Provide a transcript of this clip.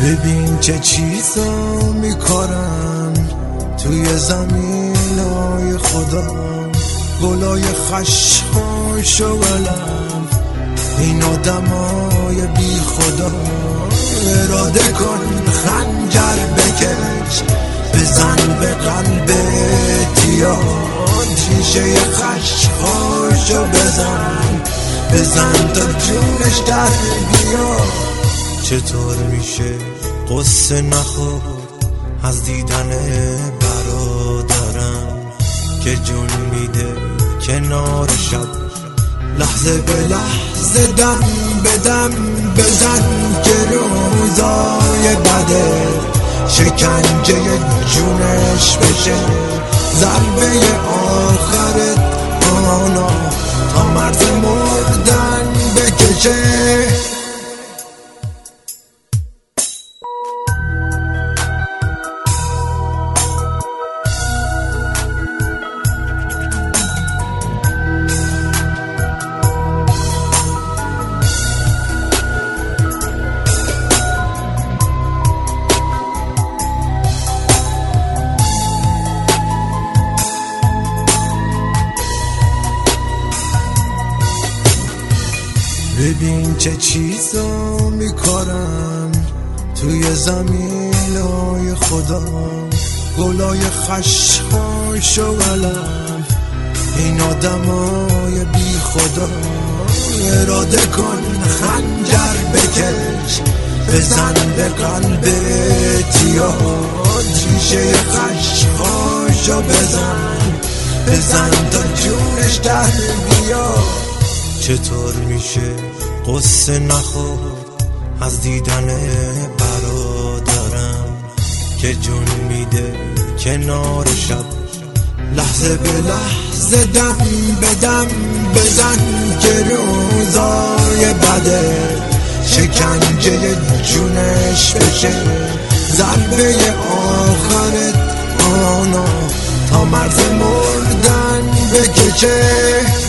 ببین چه چیزا میکارن توی زمینای خدا، گلای خشخاش و علم، این آدمای بی خدا. اراده کن خنجر بکش، بزن به قلب اعتیاد، شیشه خشخاشو بزن تا جونش در بیاد. چطور میشه قصه نخور از دیدن برادرم که جون میده کنار شب، لحظه به لحظه دم به دم بزن که روزای بده شکنجه جونش بشه، ضربه آخرت آنا تا مرز مردن بکشه. ببین چه چیزا میکارن توی زمینای خدا، گلای خشخاش و علم، این آدمای بی خدا. اراده کن خنجر بکش، بزن به قلب اعتیاد، شیشه خشخاشو بزن تا جونش در بیاد. چطور میشه قصه نخور از دیدن برادرم که جون میده کنار شب، لحظه به لحظه دم به دم بزن که روزای بده شکنجه جونش بشه، ضربه آخرت آنا تا مرز مردن بکشه.